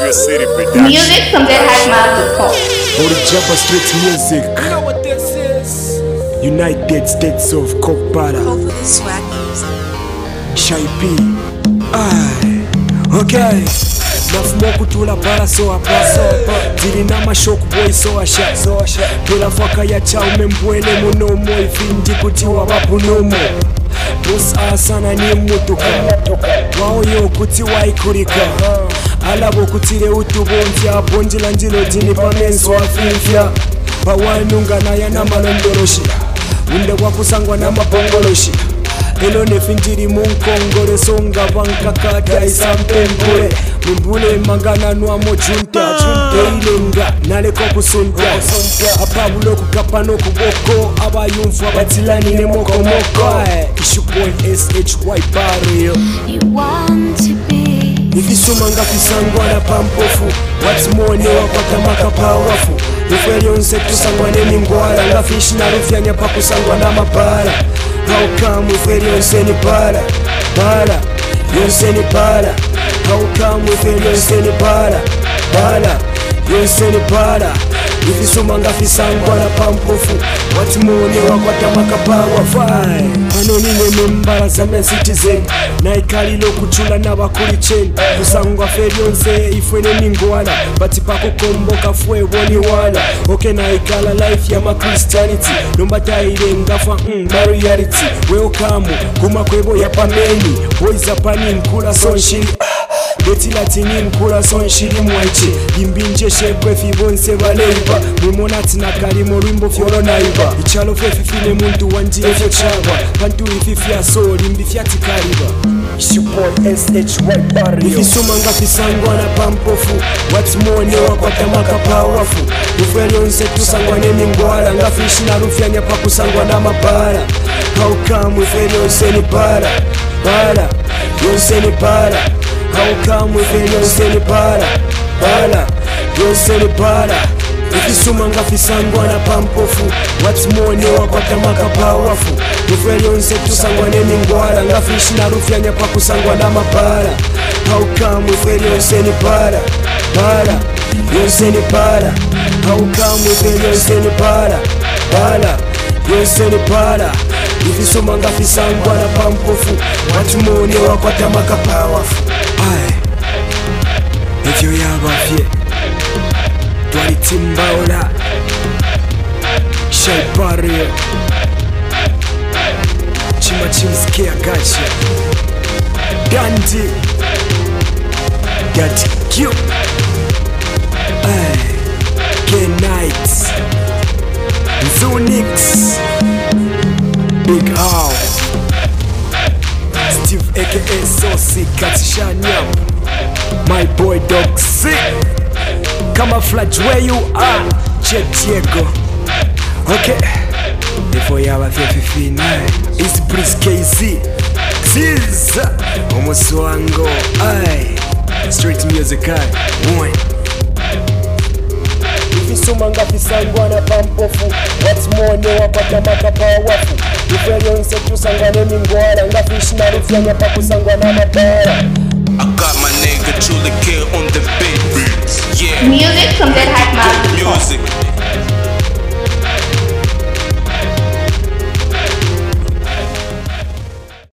Sugar City production. Music from deadhypemouth.com. Hold the Jabba Street music. You know what this is? United States of Kopara. Go for the swag music. Shy P. Aye. Okay. Nafuma kutula para so apa. Dili na mashoku boy so asha. Tula faka ya chaume mbwele munomo. Ifindi kutiwa wapunomo. Boss asana ni mutuka. Wao yo kuti waikurika. Alabo kutire utubonfya. Bonjila njilo jini pamenso afifya. Pawanunga na ya na malondoroshi. Unde wakusangwa na mapongoloshi. Elo nefinjiri munkongore songa vankakata isampempure. Mbule mangana nuwa mojunta. Eilenga naleko kusunta. Apabulo kukapano kuboko. Abayumfu abatilani ne moko moko. Ishuboy SHY Barrio. You want to be. Ifisumanga fisangwa na pampofu. What's more ne wapata maka powerful. Ifelyonse tusangwa ne mingwara. Nga fish na rufyanya pa kusangwa na mapara. How come if yonse ni para? Yonse ni para. How come if yonse ni para? Yonse ni para. Ifisumanga fisangwa na pampofu. What's more ne wapata maka powerful. Ano nine membara za citizen. Na ikalilo kuchula na bakuri chen. Kusangwa yonse ifwene ningwala. Bati pako komboka fwe woni wala. Okay na ikala life ya ma Christianity. Nombata ile ngafa reality. Welcome kuma kwebo ya pameni. Boys apani nkula sonshiri. Beti latini nkula sonshiri mwaiche. Imbinje shekwe fibonse baleiba. Mwimona tina kalimo rimbo fyolo naiba. Ichalo fefifine muntu wanjire fyo chagwa. Pantu ififia soli mbifyati kariba. Ishuboy SHY Barrio. Ifisumanga fisangwa na pampofu. What's more ne wakwata maka powerful. Ifelyonse tusangwa ne mingwala. Nga fish na rufyanya pa kusangwa na mapara. How come ifelyonse ni para? Yonse ni para. How come ifelyonse ni para? Yonse ni para. Ifisumanga fisangwa na pampofu. What's more ne wakwata maka powerful. Ifelyonse tusangwa ne mingwala. Nga fish na rufyanya pa kusangwa na mapara. How come ifelyonse ni para? Yonse ni para. How come ifelyonse ni para? Yonse ni para. Ifisumanga fisangwa na pampofu. What's more ne wakwata maka powerful. Aye. Ifyo yabafye Twalitimbaola Shy Barrio Chima chimskia gacha Gandhi Got Q K-Nights Zonix Big Owl Steve aka Saucy Katishanyam My boy Dog C Camouflage where you are Jet Diego. Okay Before you have a 59 It's Breeze KZ Ziz Omoswango Aye Street music aye One Ifisumanga fisangwa na pampofu. What's more ne wapata maka powerful. Ifelyonse tusangwa ne mingwala. Nga fish na rufyanya pa kusangwa na mapara. I got my nigga Chula Kill on the beat. Yeah. Music from deadhypemouth.com. Music.